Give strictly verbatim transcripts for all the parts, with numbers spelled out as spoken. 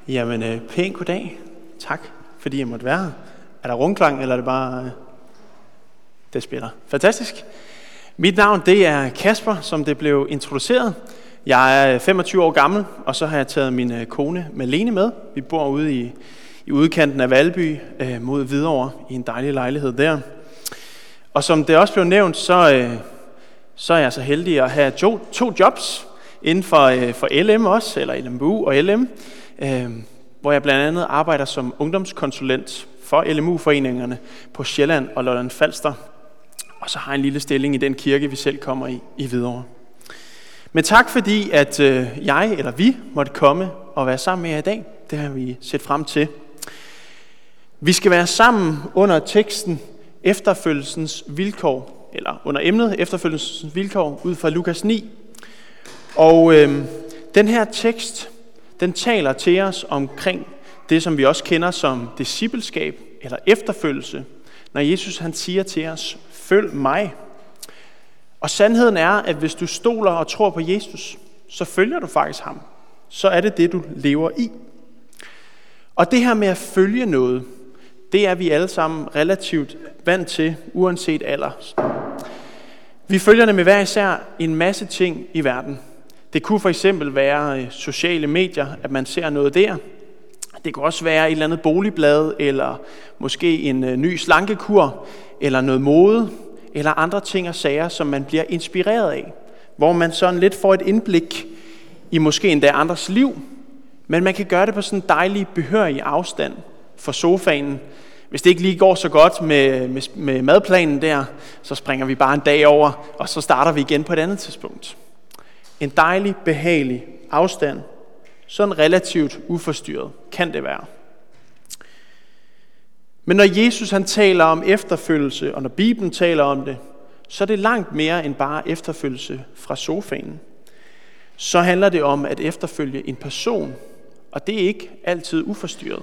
Jamen, øh, pæn goddag. Tak, fordi jeg måtte være her. Er der rundklang, eller er det bare... Øh, det spiller. Fantastisk. Mit navn, det er Kasper, som det blev introduceret. Jeg er femogtyve år gammel, og så har jeg taget min øh, kone Malene med. Vi bor ude i, i udkanten af Valby øh, mod Hvidovre i en dejlig lejlighed der. Og som det også blev nævnt, så, øh, så er jeg så heldig at have to, to jobs inden for, øh, for L M også, eller L M U og L M, øh, hvor jeg blandt andet arbejder som ungdomskonsulent for L M U-foreningerne på Sjælland og Lolland Falster. Og så har jeg en lille stilling i den kirke, vi selv kommer i, i Hvidovre. Men tak fordi, at øh, jeg eller vi måtte komme og være sammen med jer i dag. Det har vi set frem til. Vi skal være sammen under teksten Efterfølgelsens vilkår, eller under emnet Efterfølgelsens vilkår, ud fra Lukas ni. Og øh, den her tekst, den taler til os omkring det, som vi også kender som discipleskab, eller efterfølgelse, når Jesus han siger til os, følg mig. Og sandheden er, at hvis du stoler og tror på Jesus, så følger du faktisk ham. Så er det det, du lever i. Og det her med at følge noget, det er vi alle sammen relativt vant til, uanset alder. Vi følger nemlig hver især en masse ting i verden. Det kunne for eksempel være sociale medier, at man ser noget der. Det kunne også være et eller andet boligblad, eller måske en ny slankekur, eller noget mode, eller andre ting og sager, som man bliver inspireret af. Hvor man sådan lidt får et indblik i måske endda andres liv, men man kan gøre det på sådan en dejlig, behørig afstand fra sofaen. Hvis det ikke lige går så godt med, med, med madplanen der, så springer vi bare en dag over, og så starter vi igen på et andet tidspunkt. En dejlig, behagelig afstand, sådan relativt uforstyrret kan det være. Men når Jesus han taler om efterfølgelse, og når Bibelen taler om det, så er det langt mere end bare efterfølgelse fra sofaen. Så handler det om at efterfølge en person, og det er ikke altid uforstyrret.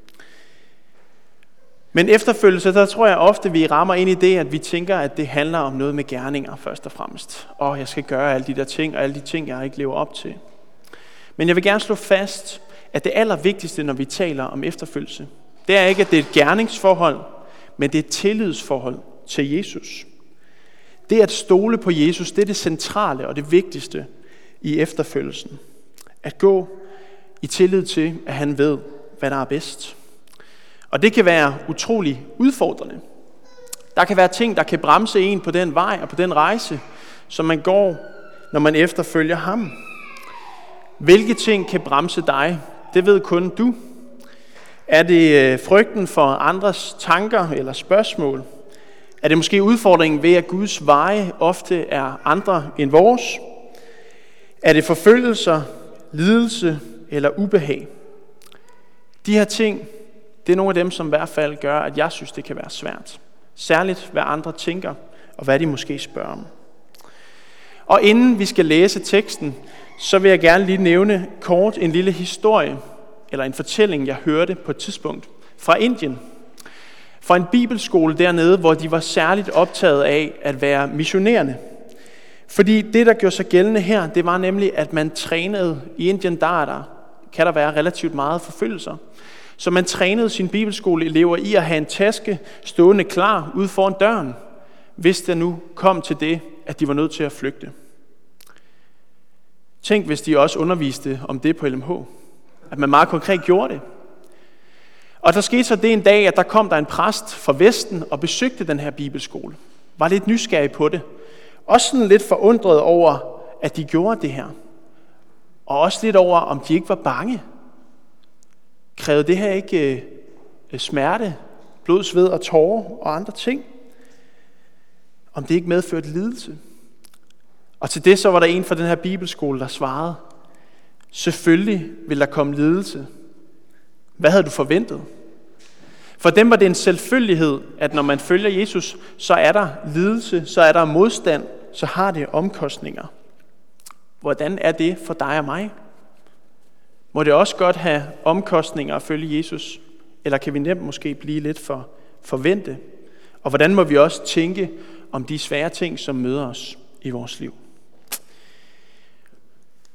Men efterfølgelse, der tror jeg ofte, vi rammer ind i det, at vi tænker, at det handler om noget med gerninger først og fremmest. Og jeg skal gøre alle de der ting, og alle de ting, jeg ikke lever op til. Men jeg vil gerne slå fast, at det allervigtigste, når vi taler om efterfølgelse, det er ikke, at det er et gerningsforhold, men det er et tillidsforhold til Jesus. Det at stole på Jesus, det er det centrale og det vigtigste i efterfølgelsen. At gå i tillid til, at han ved, hvad der er bedst. Og det kan være utrolig udfordrende. Der kan være ting, der kan bremse en på den vej og på den rejse, som man går, når man efterfølger ham. Hvilke ting kan bremse dig? Det ved kun du. Er det frygten for andres tanker eller spørgsmål? Er det måske udfordringen ved, at Guds veje ofte er andre end vores? Er det forfølgelser, lidelse eller ubehag? De her ting, det er nogle af dem, som i hvert fald gør, at jeg synes, det kan være svært. Særligt, hvad andre tænker, og hvad de måske spørger om. Og inden vi skal læse teksten, så vil jeg gerne lige nævne kort en lille historie, eller en fortælling, jeg hørte på et tidspunkt fra Indien. Fra en bibelskole dernede, hvor de var særligt optaget af at være missionerende. Fordi det, der gjorde sig gældende her, det var nemlig, at man trænede i Indien, der er der, kan der være relativt meget forfølgelser. Så man trænede sine bibelskoleelever i at have en taske stående klar ude foran døren, hvis der nu kom til det, at de var nødt til at flygte. Tænk, hvis de også underviste om det på L M H. At man meget konkret gjorde det. Og der skete så det en dag, at der kom der en præst fra Vesten og besøgte den her bibelskole. Var lidt nysgerrig på det. Også sådan lidt forundret over, at de gjorde det her. Og også lidt over, om de ikke var bange. Krævede det her ikke øh, smerte, blod, sved og tårer og andre ting? Om det ikke medførte lidelse? Og til det så var der en fra den her bibelskole, der svarede, selvfølgelig vil der komme lidelse. Hvad havde du forventet? For dem var det en selvfølgelighed, at når man følger Jesus, så er der lidelse, så er der modstand, så har det omkostninger. Hvordan er det for dig og mig? Må det også godt have omkostninger at følge Jesus? Eller kan vi nemt måske blive lidt for forvente? Og hvordan må vi også tænke om de svære ting, som møder os i vores liv?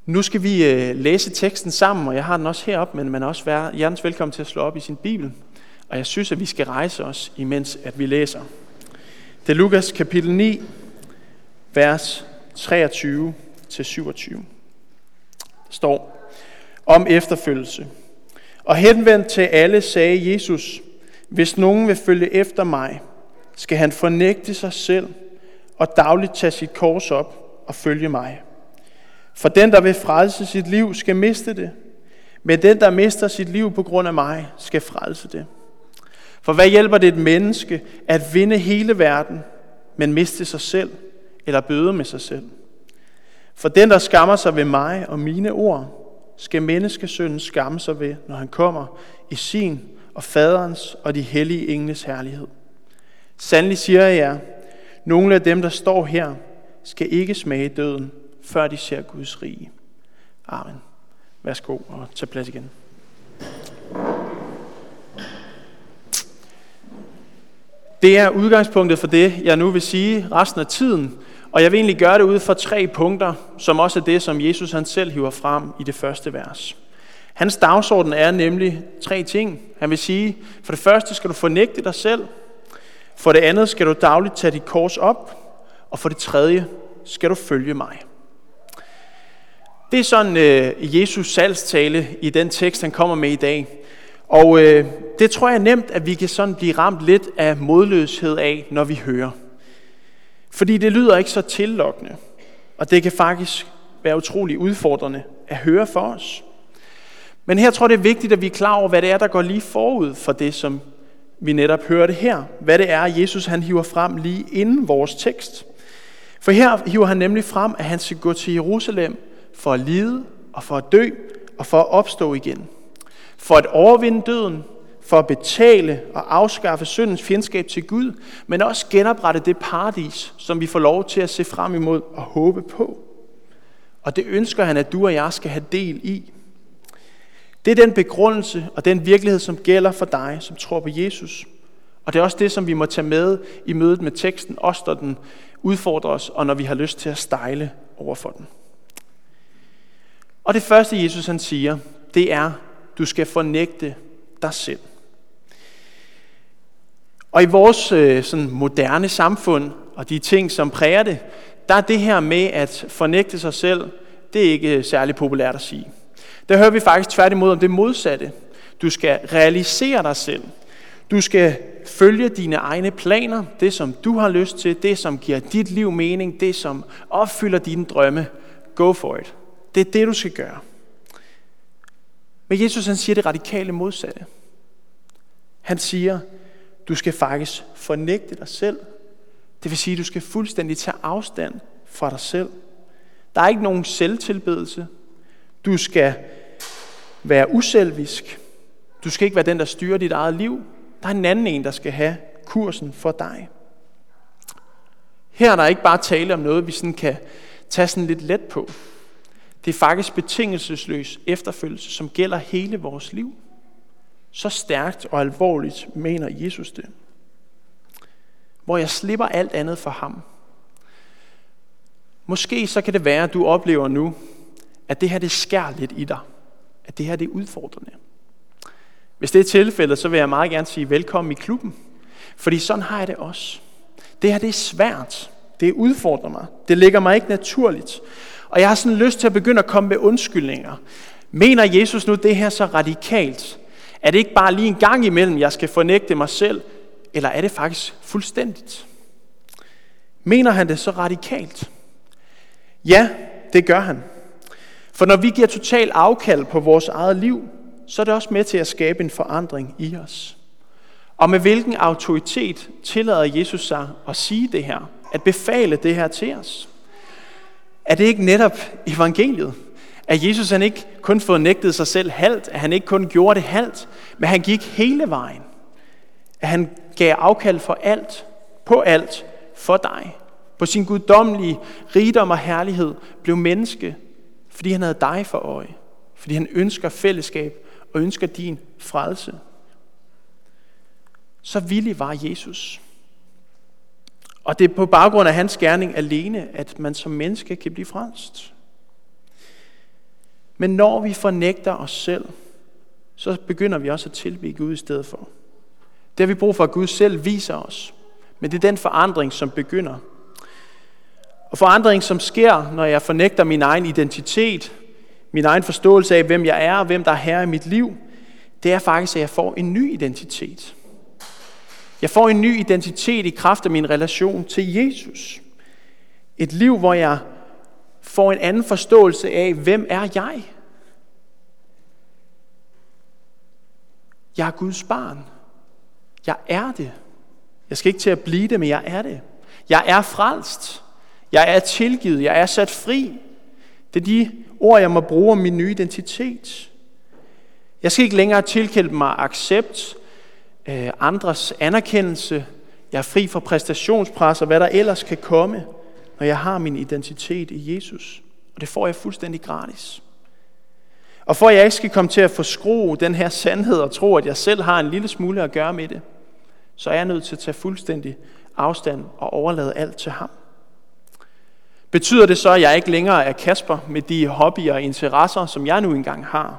Nu skal vi øh, læse teksten sammen, og jeg har den også heroppe, men man er også være hjertens velkommen til at slå op i sin bibel. Og jeg synes, at vi skal rejse os, imens at vi læser. Det er Lukas kapitel ni, vers treogtyve til syvogtyve. Der står om efterfølgelse. Og henvendt til alle sagde Jesus, hvis nogen vil følge efter mig, skal han fornægte sig selv og dagligt tage sit kors op og følge mig. For den, der vil frelse sit liv, skal miste det. Men den, der mister sit liv på grund af mig, skal frelse det. For hvad hjælper det et menneske at vinde hele verden, men miste sig selv eller bøde med sig selv? For den, der skammer sig ved mig og mine ord, skal menneskesønnen skamme sig ved, når han kommer i sin og faderens og de hellige engles herlighed. Sandelig siger jeg jer, nogle af dem, der står her, skal ikke smage døden, før de ser Guds rige. Amen. Værsgo og tag plads igen. Det er udgangspunktet for det, jeg nu vil sige resten af tiden. Og jeg vil egentlig gøre det ud fra tre punkter, som også er det, som Jesus han selv hiver frem i det første vers. Hans dagsorden er nemlig tre ting. Han vil sige, for det første skal du fornægte dig selv. For det andet skal du dagligt tage dit kors op. Og for det tredje skal du følge mig. Det er sådan øh, Jesus salgstale i den tekst, han kommer med i dag. Og øh, det tror jeg er nemt, at vi kan sådan blive ramt lidt af modløshed af, når vi hører. Fordi det lyder ikke så tillokkende, og det kan faktisk være utrolig udfordrende at høre for os. Men her tror jeg, det er vigtigt, at vi er klar over, hvad det er, der går lige forud for det, som vi netop hørte her. Hvad det er, Jesus han hiver frem lige inden vores tekst. For her hiver han nemlig frem, at han skal gå til Jerusalem for at lide og for at dø og for at opstå igen. For at overvinde døden, for at betale og afskaffe syndens fjendskab til Gud, men også genoprette det paradis, som vi får lov til at se frem imod og håbe på. Og det ønsker han, at du og jeg skal have del i. Det er den begrundelse og den virkelighed, som gælder for dig, som tror på Jesus. Og det er også det, som vi må tage med i mødet med teksten, også når den udfordrer os, og når vi har lyst til at stejle over for den. Og det første, Jesus han siger, det er, du skal fornægte dig selv. Og i vores øh, sådan moderne samfund, og de ting, som præger det, der er det her med at fornægte sig selv, det er ikke særlig populært at sige. Der hører vi faktisk tværtimod om det modsatte. Du skal realisere dig selv. Du skal følge dine egne planer, det som du har lyst til, det som giver dit liv mening, det som opfylder dine drømme. Go for it. Det er det, du skal gøre. Men Jesus han siger det radikale modsatte. Han siger, du skal faktisk fornægte dig selv. Det vil sige, du skal fuldstændig tage afstand fra dig selv. Der er ikke nogen selvtilbedelse. Du skal være uselvisk. Du skal ikke være den, der styrer dit eget liv. Der er en anden en, der skal have kursen for dig. Her er der ikke bare tale om noget, vi sådan kan tage sådan lidt let på. Det er faktisk betingelsesløs efterfølgelse, som gælder hele vores liv. Så stærkt og alvorligt mener Jesus det. Hvor jeg slipper alt andet for ham. Måske så kan det være, at du oplever nu, at det her det skærer lidt i dig. At det her det er udfordrende. Hvis det er tilfældet, så vil jeg meget gerne sige velkommen i klubben. Fordi sådan har jeg det også. Det her det er svært. Det udfordrer mig. Det ligger mig ikke naturligt. Og jeg har sådan lyst til at begynde at komme med undskyldninger. Mener Jesus nu det her så radikalt? Er det ikke bare lige en gang imellem, jeg skal fornægte mig selv? Eller er det faktisk fuldstændigt? Mener han det så radikalt? Ja, det gør han. For når vi giver total afkald på vores eget liv, så er det også med til at skabe en forandring i os. Og med hvilken autoritet tillader Jesus sig at sige det her? At befale det her til os? Er det ikke netop evangeliet? At Jesus han ikke kun fornægtede sig selv halvt, at han ikke kun gjorde det halvt, men han gik hele vejen. At han gav afkald for alt, på alt, for dig. På sin guddommelige rigdom og herlighed blev menneske, fordi han havde dig for øje. Fordi han ønsker fællesskab og ønsker din frelse. Så villig var Jesus. Og det er på baggrund af hans gerning alene, at man som menneske kan blive frelst. Men når vi fornægter os selv, så begynder vi også at tilbede Gud i stedet for. Det har vi brug for, at Gud selv viser os. Men det er den forandring, som begynder. Og forandring, som sker, når jeg fornægter min egen identitet, min egen forståelse af, hvem jeg er og hvem der er herre i mit liv, det er faktisk, at jeg får en ny identitet. Jeg får en ny identitet i kraft af min relation til Jesus. Et liv, hvor jeg får en anden forståelse af, hvem er jeg? Jeg er Guds barn. Jeg er det. Jeg skal ikke til at blive det, men jeg er det. Jeg er frelst. Jeg er tilgivet. Jeg er sat fri. Det er de ord, jeg må bruge om min nye identitet. Jeg skal ikke længere tilkæmpe mig accept, øh, andres anerkendelse. Jeg er fri fra præstationspres og hvad der ellers kan komme, når jeg har min identitet i Jesus. Og det får jeg fuldstændig gratis. Og for at jeg ikke skal komme til at forskruge den her sandhed og tro, at jeg selv har en lille smule at gøre med det, så er jeg nødt til at tage fuldstændig afstand og overlade alt til ham. Betyder det så, at jeg ikke længere er Kasper med de hobbyer og interesser, som jeg nu engang har?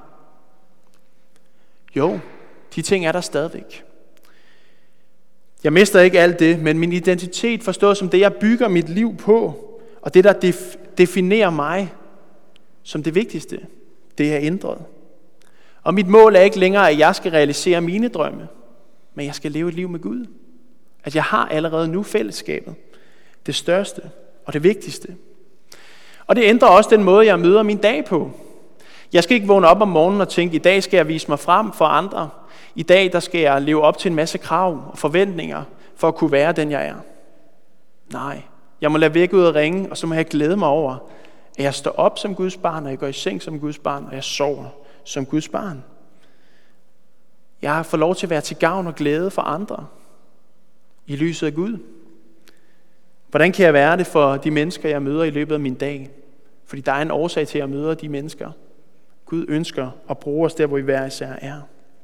Jo, de ting er der stadigvæk. Jeg mister ikke alt det, men min identitet forstået som det, jeg bygger mit liv på, og det, der def- definerer mig som det vigtigste, det er ændret. Og mit mål er ikke længere, at jeg skal realisere mine drømme, men jeg skal leve et liv med Gud. At jeg har allerede nu fællesskabet, det største og det vigtigste. Og det ændrer også den måde, jeg møder min dag på. Jeg skal ikke vågne op om morgenen og tænke, i dag skal jeg vise mig frem for andre. I dag der skal jeg leve op til en masse krav og forventninger, for at kunne være den, jeg er. Nej, jeg må lade væk ud og ringe, og så må jeg glæde mig over, at jeg står op som Guds barn, og jeg går i seng som Guds barn, og jeg sover som Guds barn. Jeg får lov til at være til gavn og glæde for andre i lyset af Gud. Hvordan kan jeg være det for de mennesker, jeg møder i løbet af min dag? Fordi der er en årsag til, at jeg møder de mennesker. Gud ønsker at bruge os der, hvor vi hver især er.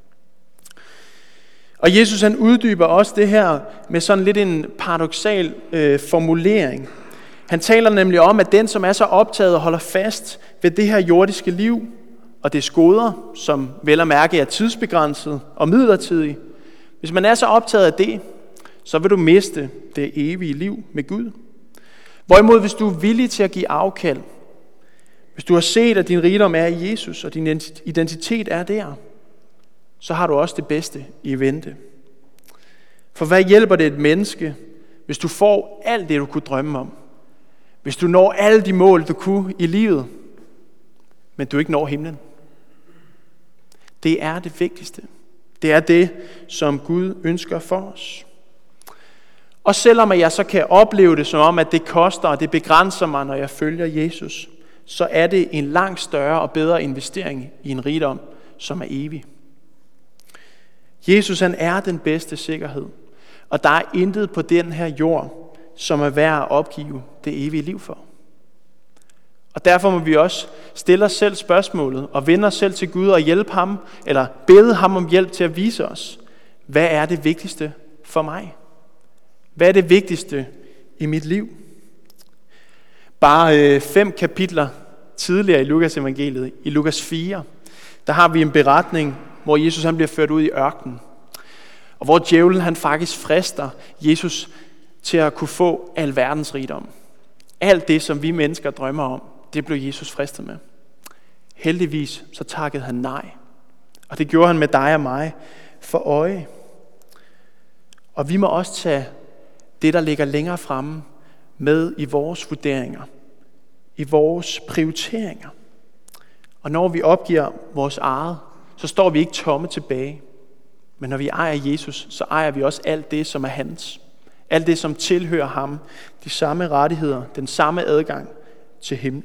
Og Jesus han uddyber også det her med sådan lidt en paradoksal øh, formulering. Han taler nemlig om, at den, som er så optaget og holder fast ved det her jordiske liv, og det goder, som vel at mærke er tidsbegrænset og midlertidigt, hvis man er så optaget af det, så vil du miste det evige liv med Gud. Hvorimod, hvis du er villig til at give afkald, hvis du har set, at din rigdom er i Jesus, og din identitet er der, så har du også det bedste i vente. For hvad hjælper det et menneske, hvis du får alt det, du kunne drømme om? Hvis du når alle de mål, du kunne i livet, men du ikke når himlen? Det er det vigtigste. Det er det, som Gud ønsker for os. Og selvom jeg så kan opleve det som om, at det koster, og det begrænser mig, når jeg følger Jesus, så er det en langt større og bedre investering i en rigdom, som er evig. Jesus han er den bedste sikkerhed, og der er intet på den her jord, som er værd at opgive det evige liv for. Og derfor må vi også stille os selv spørgsmålet og vende os selv til Gud og hjælpe ham, eller bede ham om hjælp til at vise os, hvad er det vigtigste for mig? Hvad er det vigtigste i mit liv? Bare øh, fem kapitler tidligere i Lukas evangeliet, i Lukas fire, der har vi en beretning, hvor Jesus han bliver ført ud i ørkenen. Og hvor djævlen han faktisk frister Jesus til at kunne få al verdens rigdom. Alt det, som vi mennesker drømmer om, det blev Jesus fristet med. Heldigvis så takkede han nej. Og det gjorde han med dig og mig for øje. Og vi må også tage det, der ligger længere fremme, med i vores vurderinger, i vores prioriteringer. Og når vi opgiver vores eget, så står vi ikke tomme tilbage. Men når vi ejer Jesus, så ejer vi også alt det, som er hans. Alt det, som tilhører ham. De samme rettigheder, den samme adgang til himlen.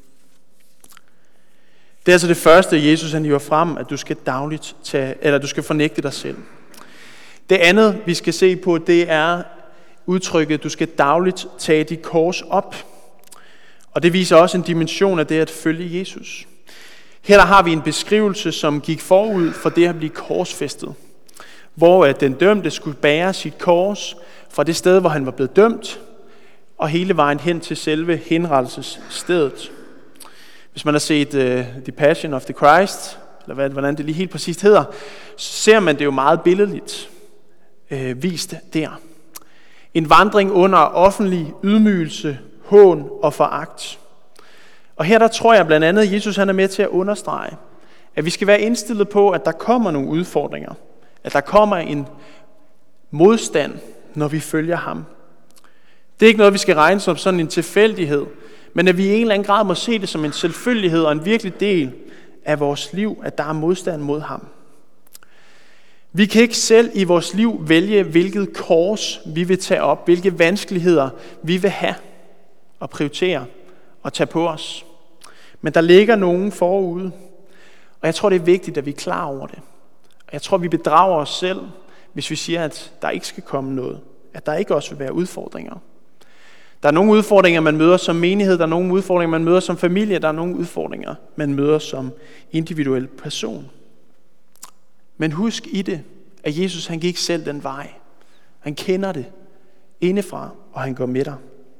Det er altså det første, Jesus han hiver frem, at du skal dagligt tage, eller du skal fornægte dig selv. Det andet, vi skal se på, det er udtrykket, du skal dagligt tage dit kors op. Og det viser også en dimension af det at følge Jesus. Her der har vi en beskrivelse, som gik forud for det at blive korsfæstet. Hvor den dømte skulle bære sit kors fra det sted, hvor han var blevet dømt, og hele vejen hen til selve henrettelsesstedet. Hvis man har set uh, The Passion of the Christ, eller hvad, hvordan det lige helt præcist hedder, så ser man det jo meget billedligt uh, vist der. En vandring under offentlig ydmygelse, hån og foragt. Og her der tror jeg blandt andet, at Jesus han er med til at understrege, at vi skal være indstillet på, at der kommer nogle udfordringer. At der kommer en modstand, når vi følger ham. Det er ikke noget, vi skal regne som sådan en tilfældighed, men at vi i en eller anden grad må se det som en selvfølgelighed og en virkelig del af vores liv, at der er modstand mod ham. Vi kan ikke selv i vores liv vælge, hvilket kors vi vil tage op, hvilke vanskeligheder vi vil have og prioritere og tage på os. Men der ligger nogen forude, og jeg tror, det er vigtigt, at vi er klar over det. Og jeg tror, vi bedrager os selv, hvis vi siger, at der ikke skal komme noget. At der ikke også vil være udfordringer. Der er nogle udfordringer, man møder som menighed. Der er nogle udfordringer, man møder som familie. Der er nogle udfordringer, man møder som individuel person. Men husk i det, at Jesus han gik selv den vej. Han kender det indefra, og han går med dig.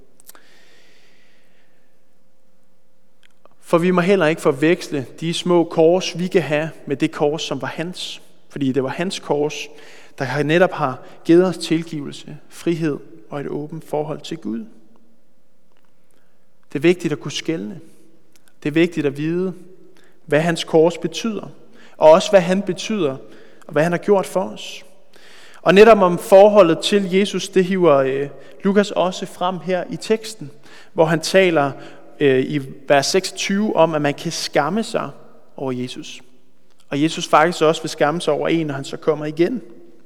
For vi må heller ikke forveksle de små kors, vi kan have, med det kors, som var hans. Fordi det var hans kors, der netop har givet os tilgivelse, frihed og et åbent forhold til Gud. Det er vigtigt at kunne skelne. Det er vigtigt at vide, hvad hans kors betyder. Og også hvad han betyder, og hvad han har gjort for os. Og netop om forholdet til Jesus, det hiver øh, Lukas også frem her i teksten, hvor han taler øh, i vers seksogtyve om, at man kan skamme sig over Jesus. Og Jesus faktisk også vil skamme sig over en, når han så kommer igen.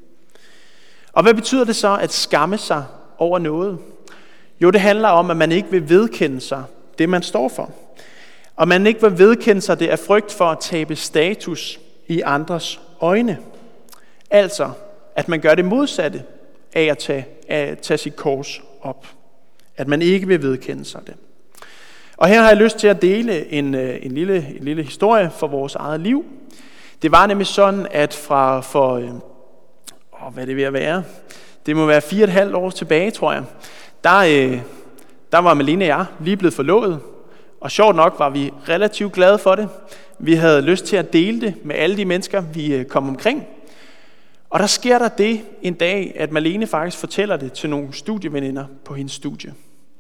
Og hvad betyder det så at skamme sig over noget? Jo, det handler om, at man ikke vil vedkende sig det, man står for. Og man ikke vil vedkende sig det af frygt for at tabe status i andres øjne. Altså, at man gør det modsatte af at tage, at tage sit kors op. At man ikke vil vedkende sig det. Og her har jeg lyst til at dele en, en, lille, en lille historie for vores eget liv. Det var nemlig sådan, at fra for, åh, hvad er det ved at være? Det må være fire og et halvt år tilbage, tror jeg. Der, der var Malene og jeg lige blevet forlovet. Og sjovt nok var vi relativt glade for det. Vi havde lyst til at dele det med alle de mennesker, vi kom omkring. Og der sker der det en dag, at Malene faktisk fortæller det til nogle studieveninder på hendes studie.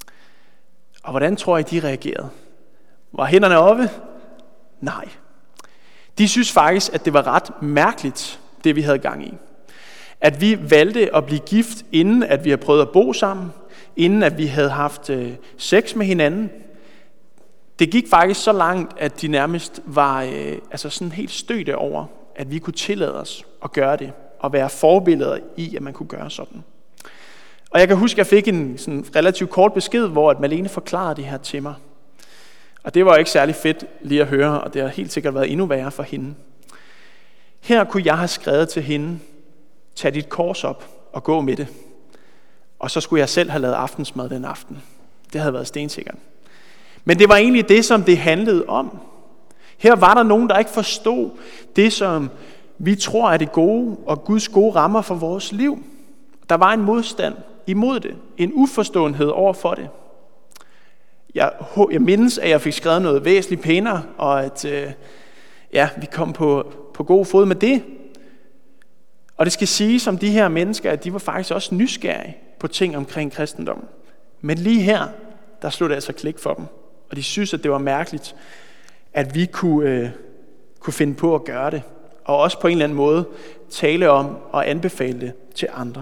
Og hvordan tror I, de reagerede? Var hænderne oppe? Nej. De synes faktisk, at det var ret mærkeligt, det vi havde gang i. At vi valgte at blive gift, inden at vi havde prøvet at bo sammen, inden at vi havde haft øh, sex med hinanden. Det gik faktisk så langt, at de nærmest var øh, altså sådan helt stødte over, at vi kunne tillade os at gøre det, og være forbilleder i, at man kunne gøre sådan. Og jeg kan huske, at jeg fik en sådan relativt kort besked, hvor at Malene forklarede det her til mig. Og det var ikke særlig fedt lige at høre, og det har helt sikkert været endnu værre for hende. Her kunne jeg have skrevet til hende, tag dit kors op og gå med det. Og så skulle jeg selv have lavet aftensmad den aften. Det havde været stensikkert. Men det var egentlig det, som det handlede om. Her var der nogen, der ikke forstod det, som vi tror er det gode og Guds gode rammer for vores liv. Der var en modstand imod det. En uforståenhed over for det. Jeg, jeg mindes, at jeg fik skrevet noget væsentligt pænere, og at øh, ja, vi kom på, på god fod med det. Og det skal siges om de her mennesker, at de var faktisk også nysgerrige på ting omkring kristendom. Men lige her, der slog det altså klik for dem. Og de synes, at det var mærkeligt, at vi kunne, øh, kunne finde på at gøre det. Og også på en eller anden måde tale om og anbefale det til andre.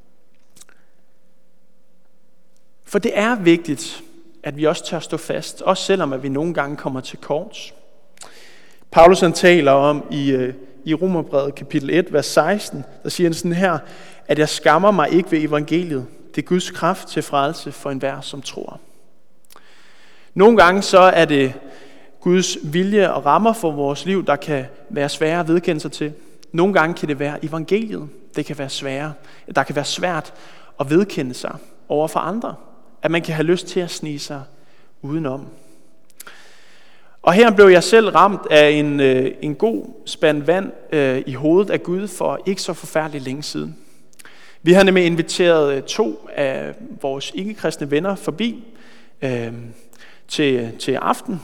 For det er vigtigt, at vi også tør stå fast, også selvom at vi nogle gange kommer til kort. Paulus han taler om i, i Romerbrevet kapitel et, vers seksten, der siger han sådan her, at jeg skammer mig ikke ved evangeliet. Det er Guds kraft til frelse for enhver, som tror. Nogle gange så er det Guds vilje og rammer for vores liv, der kan være svære at vedkende sig til. Nogle gange kan det være evangeliet. Det kan være svære. Der kan være svært at vedkende sig over for andre. At man kan have lyst til at snige sig udenom. Og her blev jeg selv ramt af en, en god spand vand øh, i hovedet af Gud for ikke så forfærdeligt længe siden. Vi har nemlig inviteret to af vores ikke-kristne venner forbi øh, til, til aften.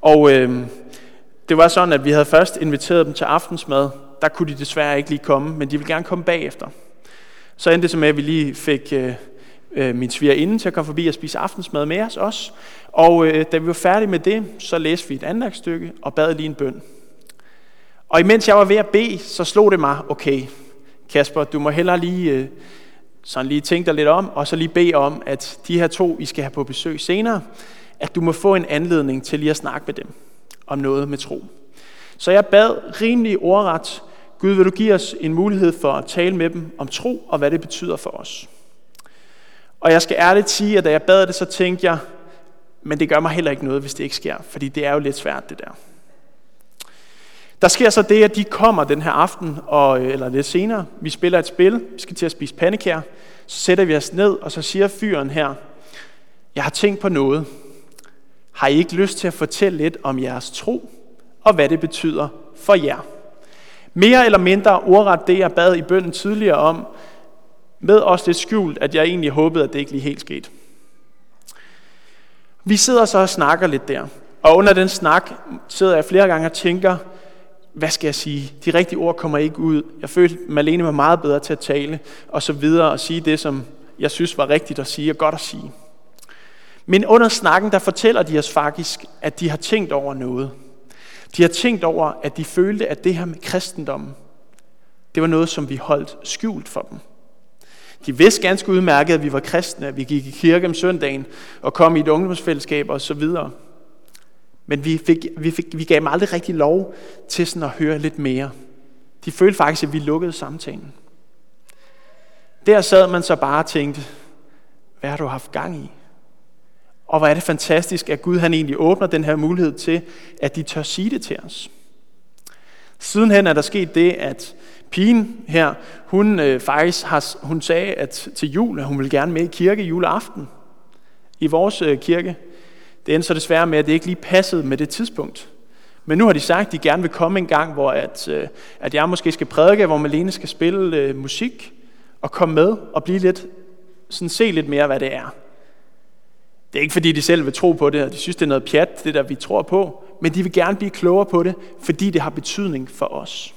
Og øh, det var sådan, at vi havde først inviteret dem til aftensmad. Der kunne de desværre ikke lige komme, men de ville gerne komme bagefter. Så endte det så med, at vi lige fik øh, øh, min svigerinde til at komme forbi og spise aftensmad med os også. Og øh, da vi var færdige med det, så læste vi et andagtsstykke og bad lige en bøn. Og imens jeg var ved at bede, så slog det mig, okay, Kasper, du må hellere lige, øh, sådan lige tænke dig lidt om, og så lige bede om, at de her to, I skal have på besøg senere, at du må få en anledning til lige at snakke med dem om noget med tro. Så jeg bad rimelig ordret, Gud, vil du give os en mulighed for at tale med dem om tro, og hvad det betyder for os. Og jeg skal ærligt sige, at da jeg bad det, så tænkte jeg, men det gør mig heller ikke noget, hvis det ikke sker, fordi det er jo lidt svært, det der. Der sker så det, at de kommer den her aften, og, eller lidt senere, vi spiller et spil, vi skal til at spise pandekager, så sætter vi os ned, og så siger fyren her, jeg har tænkt på noget. Har I ikke lyst til at fortælle lidt om jeres tro, og hvad det betyder for jer? Mere eller mindre ordret det, jeg bad i bønnen tidligere om, med også lidt skjult, at jeg egentlig håbede, at det ikke lige helt skete. Vi sidder så og snakker lidt der, og under den snak sidder jeg flere gange og tænker, hvad skal jeg sige? De rigtige ord kommer ikke ud. Jeg følte, at Malene var meget bedre til at tale, og så videre, og sige det, som jeg synes var rigtigt at sige, og godt at sige. Men under snakken, der fortæller de os faktisk, at de har tænkt over noget. De har tænkt over, at de følte, at det her med kristendommen, det var noget, som vi holdt skjult for dem. De vidste ganske udmærket, at vi var kristne, at vi gik i kirke om søndagen, og kom i et ungdomsfællesskab og så videre. Men vi, fik, vi, fik, vi gav dem aldrig rigtig lov til sådan at høre lidt mere. De følte faktisk, at vi lukkede samtalen. Der sad man så bare og tænkte, hvad har du haft gang i? Og hvor er det fantastisk, at Gud han egentlig åbner den her mulighed til, at de tør sige det til os. Sidenhen er der sket det, at pigen her, hun øh, faktisk har, hun sagde at til jul, at hun ville gerne med i kirke juleaften i vores øh, kirke. Det endte så desværre med, at det ikke lige passede med det tidspunkt. Men nu har de sagt, at de gerne vil komme en gang, hvor at, øh, at jeg måske skal prædike, hvor Malene skal spille øh, musik og komme med og blive lidt, sådan se lidt mere, hvad det er. Det er ikke fordi, de selv vil tro på det, og de synes, det er noget pjat, det der vi tror på, men de vil gerne blive klogere på det, fordi det har betydning for os.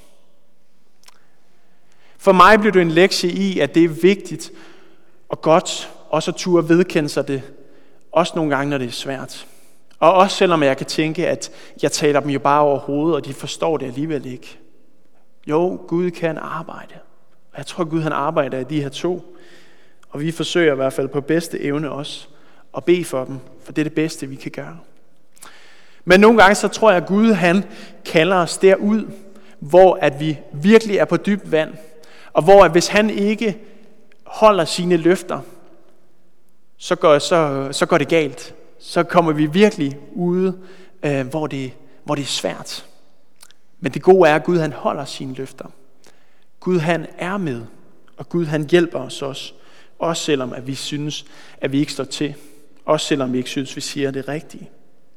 For mig blev det en lektie i, at det er vigtigt og godt også at turde vedkende sig det, også nogle gange, når det er svært. Og også selvom jeg kan tænke, at jeg taler dem jo bare over hovedet, og de forstår det alligevel ikke. Jo, Gud kan arbejde. Og jeg tror, Gud han arbejder i de her to. Og vi forsøger i hvert fald på bedste evne også at bede for dem, for det er det bedste, vi kan gøre. Men nogle gange så tror jeg, at Gud han kalder os derud, hvor at vi virkelig er på dybt vand, og hvor at hvis han ikke holder sine løfter, så går, så, så går det galt. Så kommer vi virkelig ude, øh, hvor, det, hvor det er svært. Men det gode er, at Gud han holder sine løfter. Gud han er med, og Gud han hjælper os også. Også selvom at vi synes, at vi ikke står til. Også selvom vi ikke synes, vi siger det rigtige.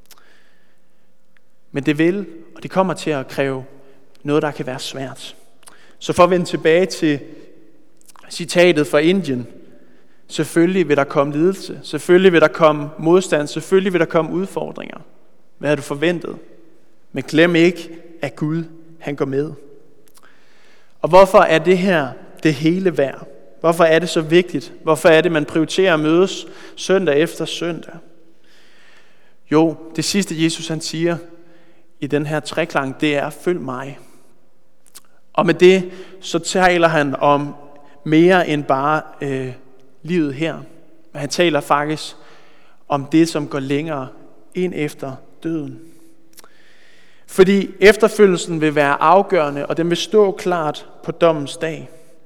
Men det vil, og det kommer til at kræve noget, der kan være svært. Så for at vende tilbage til citatet fra Indien. Selvfølgelig vil der komme lidelse. Selvfølgelig vil der komme modstand. Selvfølgelig vil der komme udfordringer. Hvad har du forventet? Men glem ikke, at Gud han går med. Og hvorfor er det her det hele værd? Hvorfor er det så vigtigt? Hvorfor er det, man prioriterer at mødes søndag efter søndag? Jo, det sidste Jesus han siger i den her treklang, det er, følg mig. Og med det, så taler han om mere end bare øh, livet her. Men han taler faktisk om det, som går længere ind efter døden. Fordi efterfølgelsen vil være afgørende, og den vil stå klart på dommens dag.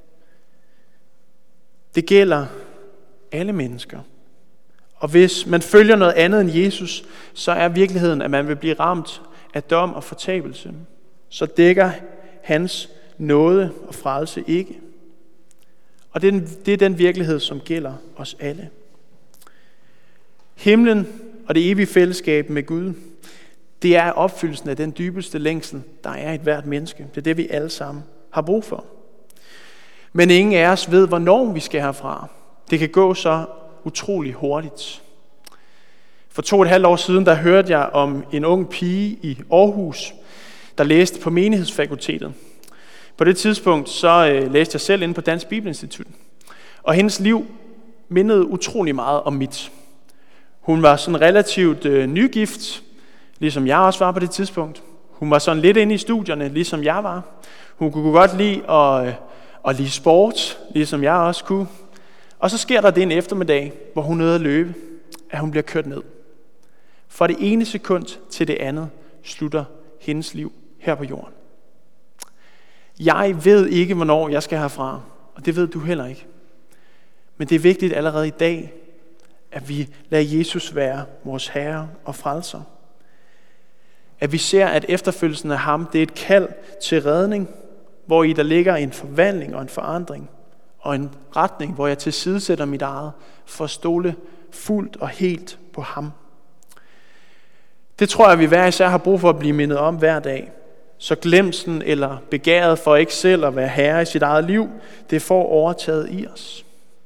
Det gælder alle mennesker. Og hvis man følger noget andet end Jesus, så er virkeligheden, at man vil blive ramt af dom og fortabelse. Så dækker hans nåde og frelse ikke. Og det er, den, det er den virkelighed, som gælder os alle. Himlen og det evige fællesskab med Gud, det er opfyldelsen af den dybeste længsel, der er i et hvert menneske. Det er det, vi alle sammen har brug for. Men ingen af os ved, hvornår vi skal herfra. Det kan gå så utrolig hurtigt. For to og et halvt år siden, der hørte jeg om en ung pige i Aarhus, der læste på menighedsfakultetet. På det tidspunkt, så øh, læste jeg selv inde på Dansk Bibelinstitut. Og hendes liv mindede utrolig meget om mit. Hun var sådan relativt øh, nygift, ligesom jeg også var på det tidspunkt. Hun var sådan lidt inde i studierne, ligesom jeg var. Hun kunne godt lide at, øh, at lide sport, ligesom jeg også kunne. Og så sker der det en eftermiddag, hvor hun nåede at løbe, at hun bliver kørt ned. Fra det ene sekund til det andet slutter hendes liv her på jorden. Jeg ved ikke, hvornår jeg skal herfra, og det ved du heller ikke. Men det er vigtigt allerede i dag, at vi lader Jesus være vores herre og frelser. At vi ser, at efterfølgelsen af ham, det er et kald til redning, hvor i der ligger en forvandling og en forandring, og en retning, hvor jeg tilsidesætter mit eget, for at stole fuldt og helt på ham. Det tror jeg, vi hver især har brug for at blive mindet om hver dag. Så glemsen eller begæret for ikke selv at være herre i sit eget liv, det får overtaget i os.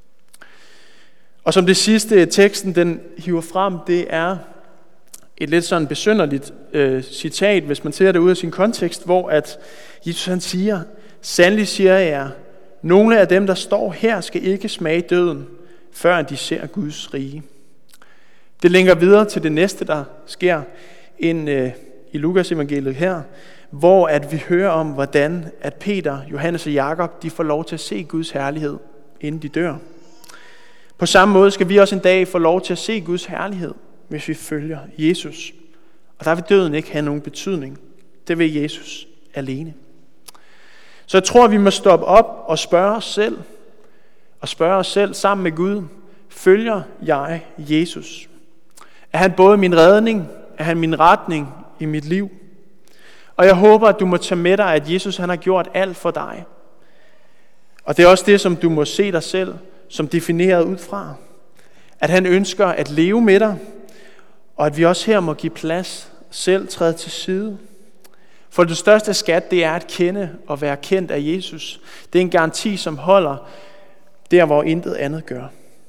Og som det sidste teksten den hiver frem, det er et lidt sådan besynderligt øh, citat, hvis man ser det ud af sin kontekst, hvor at Jesus han siger, sandelig siger jeg jer, nogle af dem, der står her, skal ikke smage døden, før de ser Guds rige. Det linker videre til det næste, der sker ind øh, i Lukas evangeliet her, hvor at vi hører om, hvordan at Peter, Johannes og Jakob, de får lov til at se Guds herlighed, inden de dør. På samme måde skal vi også en dag få lov til at se Guds herlighed, hvis vi følger Jesus. Og der vil døden ikke have nogen betydning. Det vil Jesus alene. Så jeg tror, at vi må stoppe op og spørge os selv, og spørge os selv sammen med Gud, følger jeg Jesus? Er han både min redning? Er han min retning i mit liv? Og jeg håber, at du må tage med dig, at Jesus han har gjort alt for dig. Og det er også det, som du må se dig selv som defineret ud fra. At han ønsker at leve med dig, og at vi også her må give plads, selv træde til side. For det største skat, det er at kende og være kendt af Jesus. Det er en garanti, som holder der, hvor intet andet gør.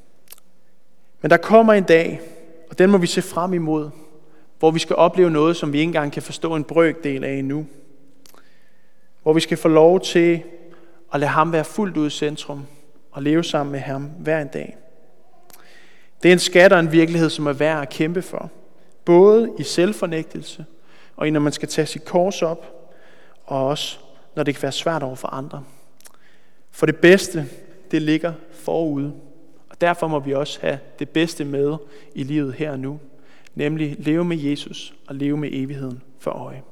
Men der kommer en dag, og den må vi se frem imod, hvor vi skal opleve noget, som vi ikke engang kan forstå en brøkdel af endnu. Hvor vi skal få lov til at lade ham være fuldt ud i centrum, og leve sammen med ham hver en dag. Det er en skat og en virkelighed, som er værd at kæmpe for. Både i selvfornægtelse, og når man skal tage sit kors op, og også når det kan være svært over for andre. For det bedste, det ligger forude. Og derfor må vi også have det bedste med i livet her og nu. Nemlig leve med Jesus og leve med evigheden for øje.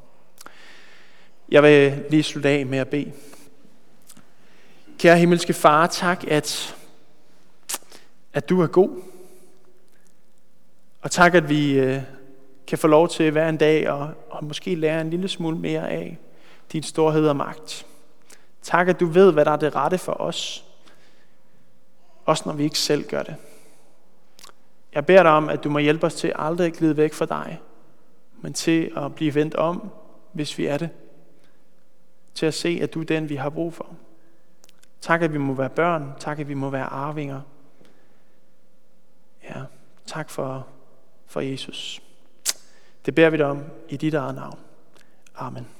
Jeg vil lige slutte af med at bede. Kære himmelske far, tak, at, at du er god. Og tak, at vi øh, kan få lov til hver en dag og, og måske lære en lille smule mere af din storhed og magt. Tak, at du ved, hvad der er det rette for os. Også når vi ikke selv gør det. Jeg beder dig om, at du må hjælpe os til aldrig at glide væk fra dig, men til at blive vendt om, hvis vi er det. Til at se, at du er den, vi har brug for. Tak, at vi må være børn. Tak, at vi må være arvinger. Ja, tak for, for Jesus. Det beder vi dig om i dit eget navn. Amen.